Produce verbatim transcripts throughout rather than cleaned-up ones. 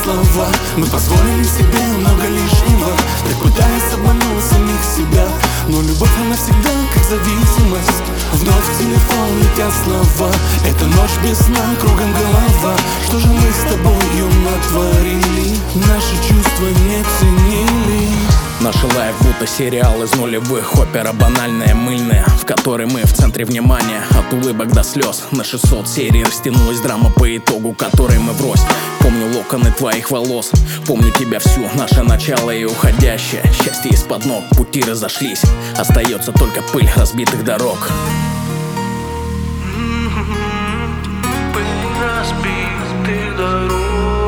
слова. Мы позволили себе много лишнего, так пытаясь обмануть самих себя. Но любовь она всегда как зависимость. Вновь в телефон летят слова. Это ночь без сна, кругом голова. Что же мы с тобою натворили? Наши чувства не ценили. Наш лайф будто сериал из нулевых. Опера банальная, мыльная, в которой мы в центре внимания. От улыбок до слез на шестьсот серий растянулась драма, по итогу которой мы врозь. Помню локоны твоих волос, помню тебя всю, наше начало и уходящее. Счастье из-под ног, пути разошлись, остается только пыль разбитых дорог. Пыль разбитых дорог.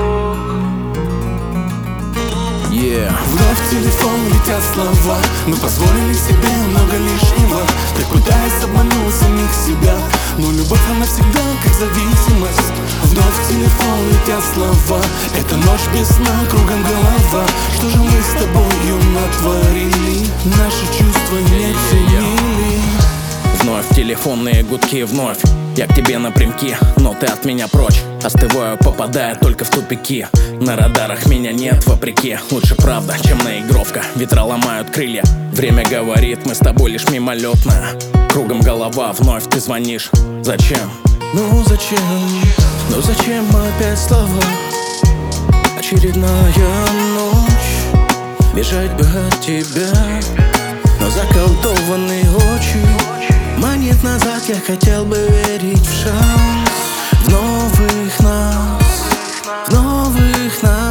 Yeah. Вновь в телефон летят слова. Мы позволили себе много лишнего, так пытаясь обмануть самих себя. Но любовь она всегда как зависимость. Вновь в телефон летят слова. Это ночь без сна, кругом голова. Что же мы с тобою натворили? Наши чувства не ценили. Вновь телефонные гудки, вновь я к тебе напрямки, но ты от меня прочь. Остываю, попадая только в тупики. На радарах меня нет, вопреки. Лучше правда, чем наигровка. Ветра ломают крылья. Время говорит, мы с тобой лишь мимолетно. Кругом голова, вновь ты звонишь. Зачем? Ну зачем? Ну зачем опять слова? Очередная ночь. Бежать бы от тебя, но заколдованные очи манит назад. Я хотел бы верить в шанс, в новых нас, в новых нас.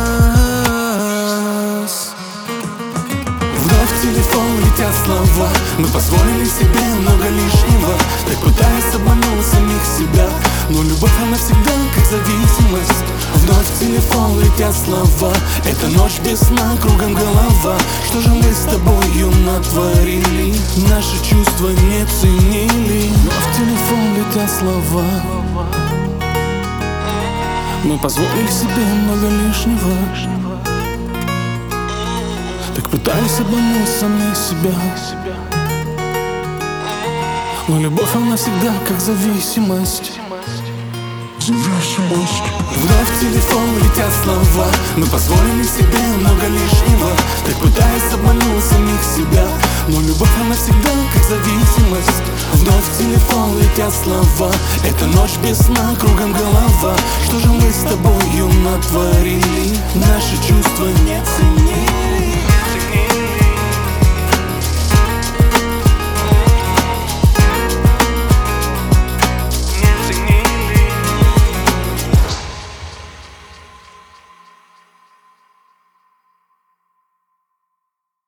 Вновь в телефон летят слова. Мы позволили себе много лишнего, так пытаясь обмануть самих себя. Но любовь она всегда как зависимость. Вновь в телефон летят слова. Это ночь без сна, кругом голова. Что же мы с тобою натворили? Наши чувства не ценили. Вновь в телефон летят слова. Мы позволили себе много лишнего, так пытались обмануть самих себя. Но любовь она всегда как зависимость. Зависимость. Вновь в телефон летят слова. Мы позволили себе много лишнего, так пытаясь обмануть самих себя. Но любовь она всегда как зависимость. Вновь в телефон летят слова. Это ночь без сна, кругом голова. Что же мы с тобою натворили? Наши чувства не ценили.